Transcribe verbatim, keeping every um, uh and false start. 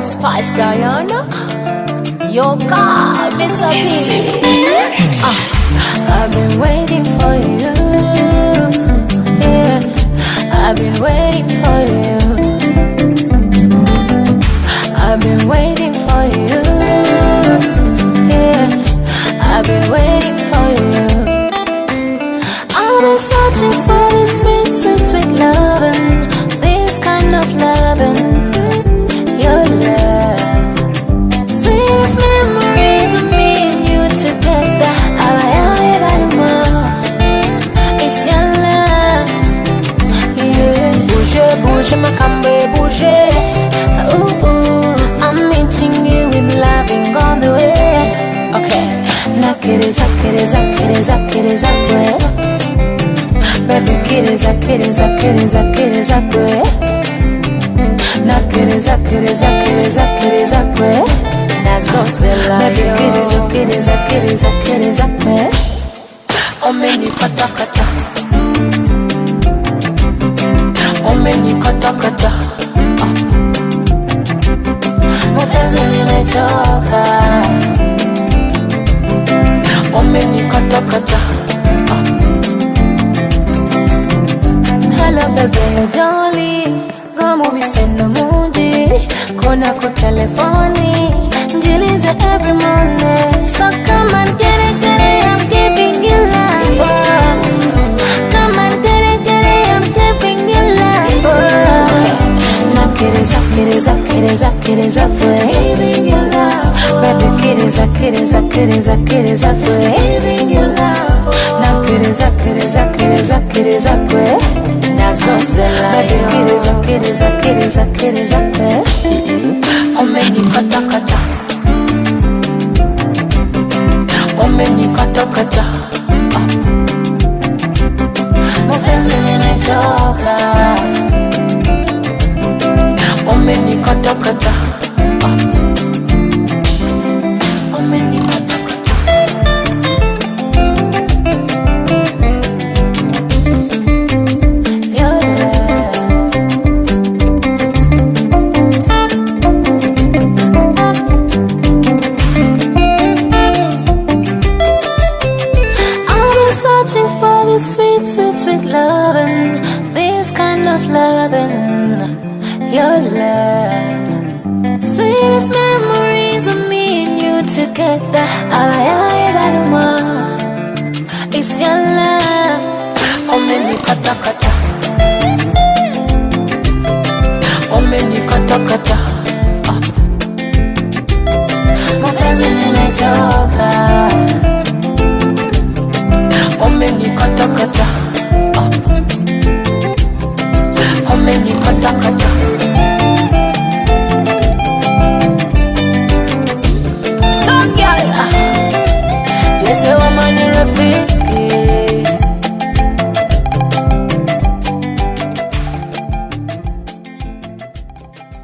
Spice Diana, yo God, Miss P. uh, I've been waiting for you, yeah. I've been waiting for you. I've been waiting for you, yeah. I've been waiting for you. I've been searching for this sweet, sweet, sweet loving, this kind of loving, your love. Sweetest memories of me and you together. It's your love, yeah. Bouger, bouger, ma cambe, bouger. Ooh, ooh, I'm meeting you with loving all the way. Okay, nakereza, kereza, kereza, kereza, kwe. Baby, kereza, kereza, kereza, kereza, kwe. Nakereza, kereza, kereza, kereza, kwe. Nazozela, baby, kereza, kereza, kereza, kereza, kwe. Omeni kata kata, omeni kata kata. Mapenzi nimechoka, omeni kata kata. Hello baby, darling, kama ubisendo muji, kona ko telefoni, njilize every morning. So come and get it, get it, I'm giving you life. Come and get it, get it, I'm giving you life. Nakereza, kereza, kereza, kereza, giving you love. Baby, kereza, kereza, kereza, kereza, giving you love. Nakereza, kereza, kereza, kereza, nazozela. Baby, kereza, kereza, kereza, kereza, omeni kata kata, omeni kata kata. Mapenzi nimechoka, omeni kata kata. Omeni kata kata. Your love. I've been searching for this sweet, sweet, sweet loving, this kind of loving, your love. Sweetest memories of me and you together. It's your love. Omeni kata kata.